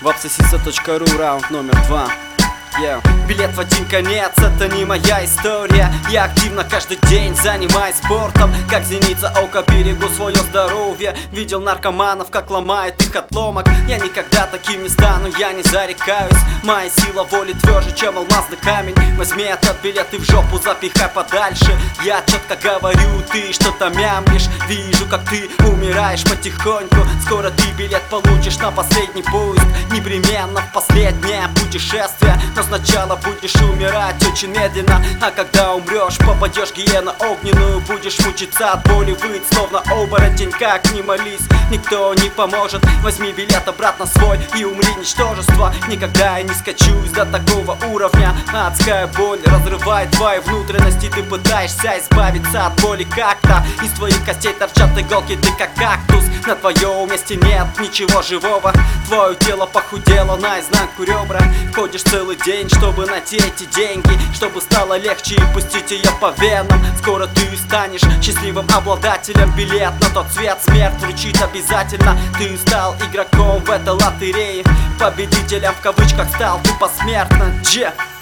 Вапсосиса.ру, раунд номер 2. Билет в один конец, это не моя история. Я активно каждый день занимаюсь спортом. Как зеница ока берегу свое здоровье. Видел наркоманов, как ломает их отломок. Я никогда таким не стану, я не зарекаюсь. Моя сила воли тверже, чем алмазный камень. Возьми этот билет и в жопу запихай подальше. Я четко говорю, ты что-то мямлишь. Вижу, как ты умираешь потихоньку. Скоро ты билет получишь на последний поезд. Непременно в последнее путешествие. Но сначала будешь умирать очень медленно. А когда умрешь, попадешь в гиену огненную. Будешь мучиться от боли, выть словно оборотень. Как ни молись, никто не поможет. Возьми билет обратно свой и умри, ничтожество. Никогда я не скачусь до такого уровня. Адская боль разрывает твои внутренности. Ты пытаешься избавиться от боли как-то. Из твоих костей торчат иголки, ты как кактус. На твоем месте нет ничего живого. Твое тело похудело наизнанку ребра. Ходишь целый день, чтобы найти эти деньги, чтобы стало легче и пустить ее по венам. Скоро ты станешь счастливым обладателем. Билет на тот свет смерть вручит обязательно. Ты стал игроком в этой лотерее. Победителем в кавычках стал ты посмертно.